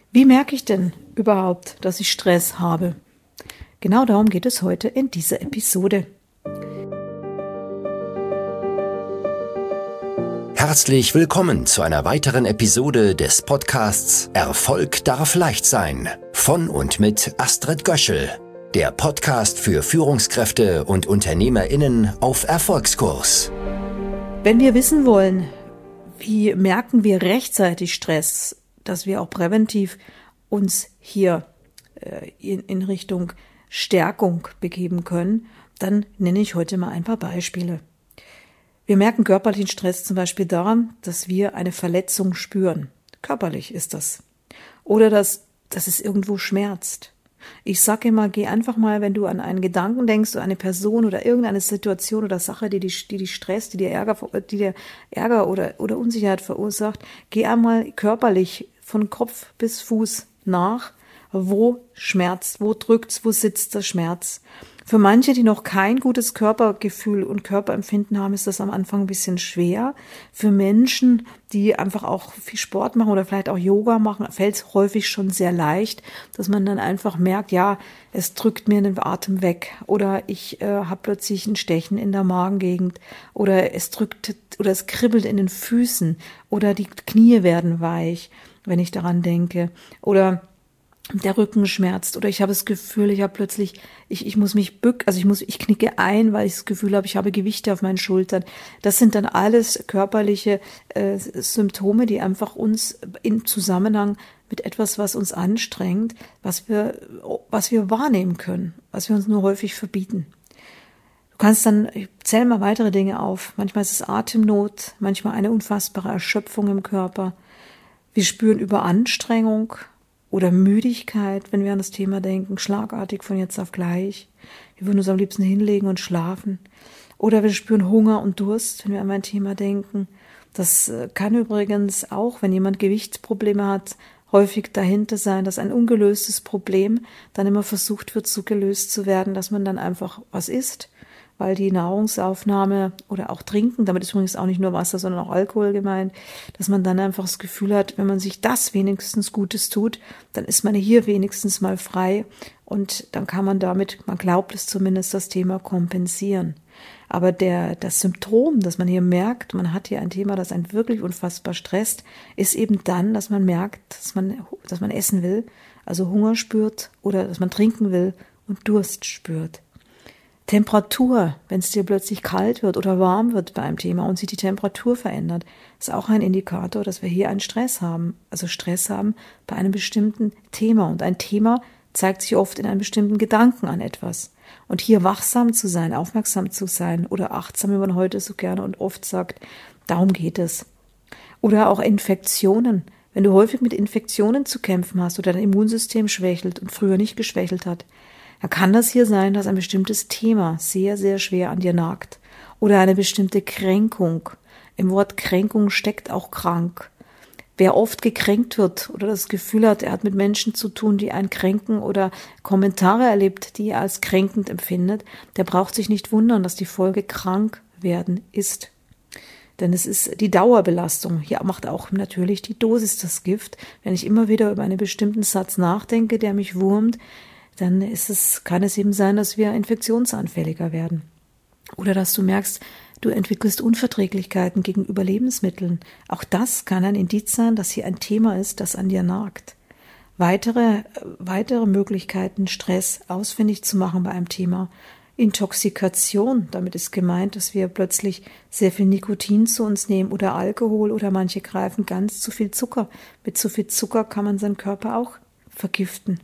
Wie merke ich denn überhaupt, dass ich Stress habe? Genau darum geht es heute in dieser Episode. Herzlich willkommen zu einer weiteren Episode des Podcasts Erfolg darf leicht sein von und mit Astrid Göschel, der Podcast für Führungskräfte und UnternehmerInnen auf Erfolgskurs. Wenn wir wissen wollen, wie merken wir rechtzeitig Stress, dass wir auch präventiv uns hier in Richtung Stärkung begeben können, dann nenne ich heute mal ein paar Beispiele. Wir merken körperlichen Stress zum Beispiel daran, dass wir eine Verletzung spüren. Körperlich ist das. Oder dass es irgendwo schmerzt. Ich sage immer, geh einfach mal, wenn du an einen Gedanken denkst oder eine Person oder irgendeine Situation oder Sache, die dich stresst, die dir Ärger oder Unsicherheit verursacht, geh einmal körperlich von Kopf bis Fuß nach, wo schmerzt, wo drückt's, wo sitzt der Schmerz. Für manche, die noch kein gutes Körpergefühl und Körperempfinden haben, ist das am Anfang ein bisschen schwer. Für Menschen, die einfach auch viel Sport machen oder vielleicht auch Yoga machen, fällt es häufig schon sehr leicht, dass man dann einfach merkt, ja, es drückt mir den Atem weg oder ich habe plötzlich ein Stechen in der Magengegend oder es drückt oder es kribbelt in den Füßen oder die Knie werden weich, wenn ich daran denke, oder der Rücken schmerzt oder ich habe das Gefühl, ich habe plötzlich, ich muss mich bücken, ich knicke ein, weil ich das Gefühl habe, ich habe Gewichte auf meinen Schultern. Das sind dann alles körperliche Symptome, die einfach uns in Zusammenhang mit etwas, was uns anstrengt, was wir wahrnehmen können, was wir uns nur häufig verbieten. Du kannst dann, ich zähle mal weitere Dinge auf. Manchmal ist es Atemnot, manchmal eine unfassbare Erschöpfung im Körper. Wir spüren Überanstrengung oder Müdigkeit, wenn wir an das Thema denken, schlagartig von jetzt auf gleich. Wir würden uns am liebsten hinlegen und schlafen. Oder wir spüren Hunger und Durst, wenn wir an ein Thema denken. Das kann übrigens auch, wenn jemand Gewichtsprobleme hat, häufig dahinter sein, dass ein ungelöstes Problem dann immer versucht wird, so gelöst zu werden, dass man dann einfach was isst, weil die Nahrungsaufnahme oder auch Trinken, damit ist übrigens auch nicht nur Wasser, sondern auch Alkohol gemeint, dass man dann einfach das Gefühl hat, wenn man sich das wenigstens Gutes tut, dann ist man hier wenigstens mal frei und dann kann man damit, man glaubt es zumindest, das Thema kompensieren. Aber das Symptom, das man hier merkt, man hat hier ein Thema, das einen wirklich unfassbar stresst, ist eben dann, dass man merkt, dass man essen will, also Hunger spürt oder dass man trinken will und Durst spürt. Temperatur, wenn es dir plötzlich kalt wird oder warm wird bei einem Thema und sich die Temperatur verändert, ist auch ein Indikator, dass wir hier einen Stress haben. Also Stress haben bei einem bestimmten Thema. Und ein Thema zeigt sich oft in einem bestimmten Gedanken an etwas. Und hier wachsam zu sein, aufmerksam zu sein oder achtsam, wie man heute so gerne und oft sagt, darum geht es. Oder auch Infektionen. Wenn du häufig mit Infektionen zu kämpfen hast oder dein Immunsystem schwächelt und früher nicht geschwächelt hat, dann kann das hier sein, dass ein bestimmtes Thema sehr, sehr schwer an dir nagt. Oder eine bestimmte Kränkung. Im Wort Kränkung steckt auch krank. Wer oft gekränkt wird oder das Gefühl hat, er hat mit Menschen zu tun, die einen kränken oder Kommentare erlebt, die er als kränkend empfindet, der braucht sich nicht wundern, dass die Folge krank werden ist. Denn es ist die Dauerbelastung. Hier macht auch natürlich die Dosis das Gift. Wenn ich immer wieder über einen bestimmten Satz nachdenke, der mich wurmt, dann kann es eben sein, dass wir infektionsanfälliger werden. Oder dass du merkst, du entwickelst Unverträglichkeiten gegenüber Lebensmitteln. Auch das kann ein Indiz sein, dass hier ein Thema ist, das an dir nagt. Weitere Möglichkeiten, Stress ausfindig zu machen bei einem Thema. Intoxikation, damit ist gemeint, dass wir plötzlich sehr viel Nikotin zu uns nehmen oder Alkohol oder manche greifen ganz zu viel Zucker. Mit zu viel Zucker kann man seinen Körper auch vergiften.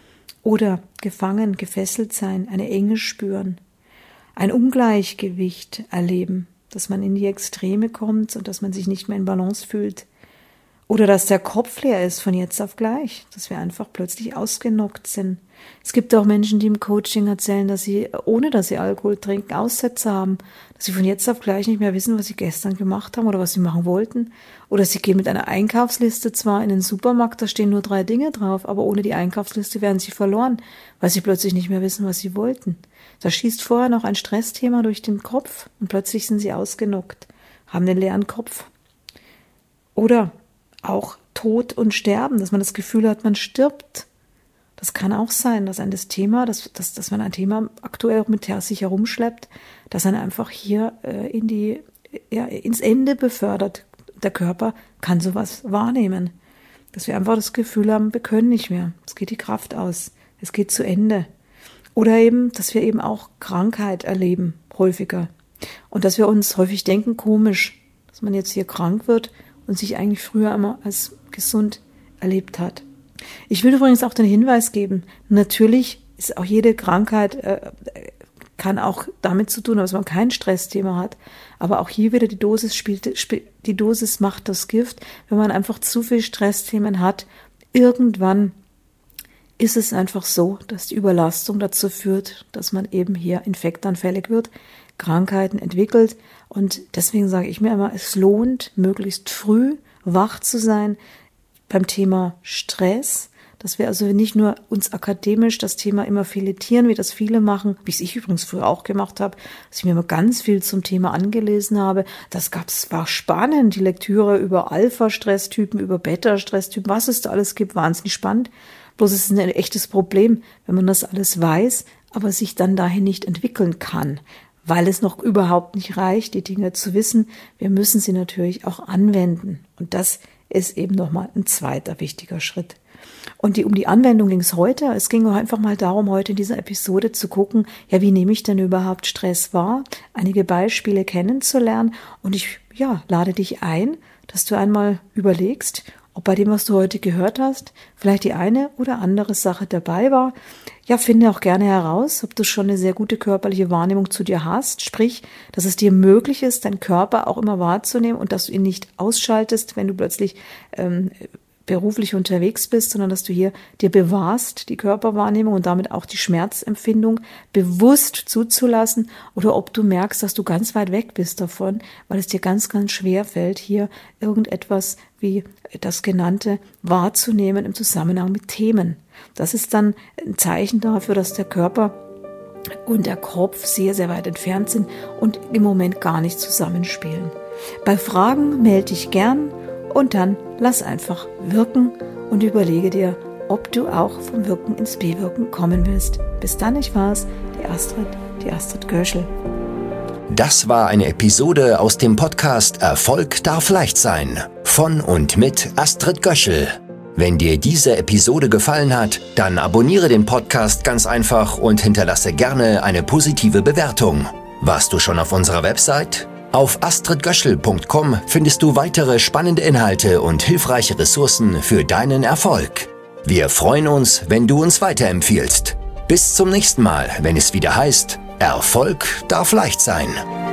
Oder gefangen, gefesselt sein, eine Enge spüren, ein Ungleichgewicht erleben, dass man in die Extreme kommt und dass man sich nicht mehr in Balance fühlt. Oder dass der Kopf leer ist von jetzt auf gleich, dass wir einfach plötzlich ausgenockt sind. Es gibt auch Menschen, die im Coaching erzählen, dass sie, ohne dass sie Alkohol trinken, Aussätze haben, dass sie von jetzt auf gleich nicht mehr wissen, was sie gestern gemacht haben oder was sie machen wollten. Oder sie gehen mit einer Einkaufsliste zwar in den Supermarkt, da stehen nur 3 Dinge drauf, aber ohne die Einkaufsliste werden sie verloren, weil sie plötzlich nicht mehr wissen, was sie wollten. Da schießt vorher noch ein Stressthema durch den Kopf und plötzlich sind sie ausgenockt, haben den leeren Kopf. Oder auch Tod und Sterben, dass man das Gefühl hat, man stirbt. Das kann auch sein, dass dass man ein Thema aktuell mit sich herumschleppt, dass man einfach hier ins Ende befördert. Der Körper kann sowas wahrnehmen. Dass wir einfach das Gefühl haben, wir können nicht mehr. Es geht die Kraft aus. Es geht zu Ende. Oder eben, dass wir eben auch Krankheit erleben, häufiger. Und dass wir uns häufig denken, komisch, dass man jetzt hier krank wird und sich eigentlich früher immer als gesund erlebt hat. Ich will übrigens auch den Hinweis geben, natürlich ist auch jede Krankheit, kann auch damit zu tun, dass man kein Stressthema hat. Aber auch hier wieder die Dosis macht das Gift. Wenn man einfach zu viel Stressthemen hat, irgendwann ist es einfach so, dass die Überlastung dazu führt, dass man eben hier infektanfällig wird, Krankheiten entwickelt. Und deswegen sage ich mir immer, es lohnt, möglichst früh wach zu sein beim Thema Stress, dass wir also nicht nur uns akademisch das Thema immer filetieren, wie das viele machen, wie es ich übrigens früher auch gemacht habe, dass ich mir immer ganz viel zum Thema angelesen habe. War spannend, die Lektüre über Alpha-Stresstypen, über Beta-Stresstypen, was es da alles gibt, wahnsinnig spannend. Bloß es ist ein echtes Problem, wenn man das alles weiß, aber sich dann dahin nicht entwickeln kann, weil es noch überhaupt nicht reicht, die Dinge zu wissen. Wir müssen sie natürlich auch anwenden. Und das ist eben nochmal ein zweiter wichtiger Schritt. Und um die Anwendung ging es heute. Es ging einfach mal darum, heute in dieser Episode zu gucken, ja, wie nehme ich denn überhaupt Stress wahr? Einige Beispiele kennenzulernen. Und ich lade dich ein, dass du einmal überlegst, ob bei dem, was du heute gehört hast, vielleicht die eine oder andere Sache dabei war. Ja, finde auch gerne heraus, ob du schon eine sehr gute körperliche Wahrnehmung zu dir hast. Sprich, dass es dir möglich ist, deinen Körper auch immer wahrzunehmen und dass du ihn nicht ausschaltest, wenn du plötzlich beruflich unterwegs bist, sondern dass du hier dir bewahrst, die Körperwahrnehmung und damit auch die Schmerzempfindung bewusst zuzulassen, oder ob du merkst, dass du ganz weit weg bist davon, weil es dir ganz, ganz schwer fällt, hier irgendetwas wie das Genannte wahrzunehmen im Zusammenhang mit Themen. Das ist dann ein Zeichen dafür, dass der Körper und der Kopf sehr, sehr weit entfernt sind und im Moment gar nicht zusammenspielen. Bei Fragen melde dich gern und dann lass einfach wirken und überlege dir, ob du auch vom Wirken ins Bewirken kommen willst. Bis dann, ich war's, die Astrid Göschel. Das war eine Episode aus dem Podcast Erfolg darf leicht sein von und mit Astrid Göschel. Wenn dir diese Episode gefallen hat, dann abonniere den Podcast ganz einfach und hinterlasse gerne eine positive Bewertung. Warst du schon auf unserer Website? Auf astridgöschel.com findest du weitere spannende Inhalte und hilfreiche Ressourcen für deinen Erfolg. Wir freuen uns, wenn du uns weiterempfiehlst. Bis zum nächsten Mal, wenn es wieder heißt, Erfolg darf leicht sein.